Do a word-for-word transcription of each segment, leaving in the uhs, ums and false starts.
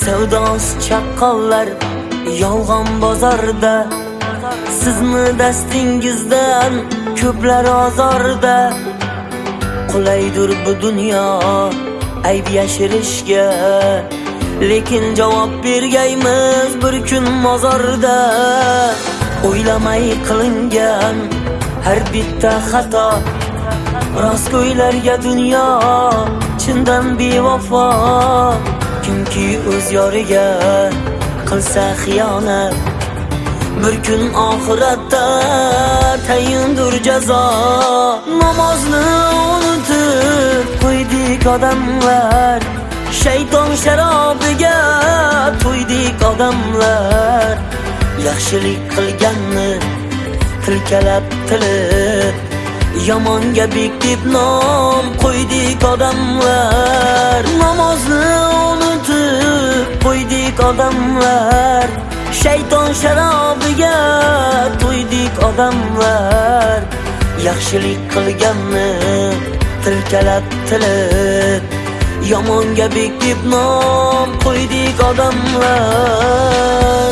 savdos chaqqonlar yolg'on bozorda, sizni dastingizdan ko'plar ozorda. Qulaydir bu dunyo ayb yashirishga, lekin javob bergaymiz bir kun mozorda. O'ylamay qilingan har bitta xato, rostgo'ylarga dunyo chindan bevafo. Kimki o'z yoriga qilsa xiyonat, bir kun oxiratda tayindir jazo. Namozni unutib qo'ydik odamlar, shayton sharobiga to'ydik odamlar. Yaxshilik qilganni tilkalab tilib, yomonga bek deb nom qo'ydik odamlar. Namozni unutib qo'ydik odamlar, shayton sharobiga to'ydik odamlar. Yaxshilik qilganni tilkalab tilib, yomonga bek deb nom qo'ydik odamlar.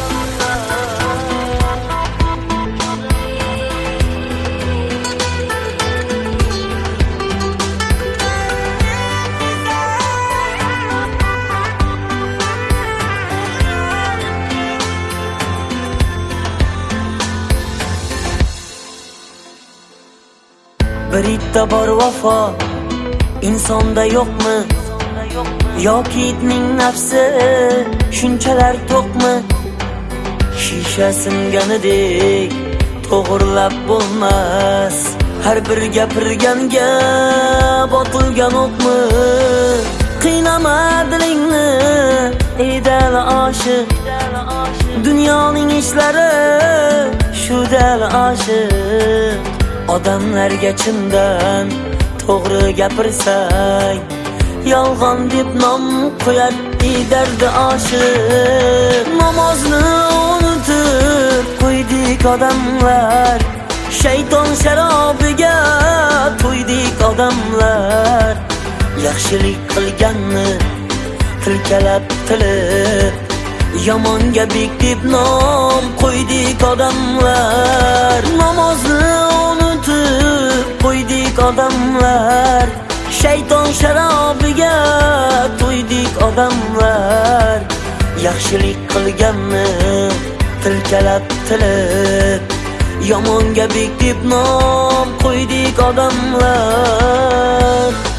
Bitta bor vafo insonda yo'qmi, yoki itning nafsi shunchalar to'qmi? Shisha singanidek to'g'rilab bo'lmas, har bir gapirganga botilgan o'qmi? Qiynama dilingni edal oshiq, dunyoning ishlari shu dal oshiq. Odamlarga chindan to'g'ri gapirsang, yolg'on deb nom qo'yar dardi oshiq. Namozni unutib qo'ydik odamlar, shayton sharobiga to'ydik odamlar. Yaxshilik qilganni tilkalab tilib, yomonga bek deb nom qo'ydik odamlar. Namozni qo'ydik odamlar, shayton sharobiga to'ydik odamlar. Yaxshilik qilganni tilkalab tilib, yomonga bek deb nom qo'ydik odamlar.